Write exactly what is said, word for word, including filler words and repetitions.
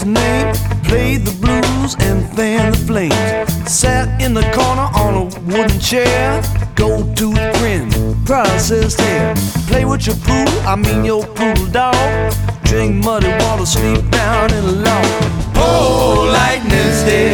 his name. Played the blues and fanned the flames. Sat in the corner on a wooden chair. Gold tooth grin, processed hair. Play with your pool, I mean your pool dog. Drink muddy water, sleep down in the loft. Oh, lightning's dead.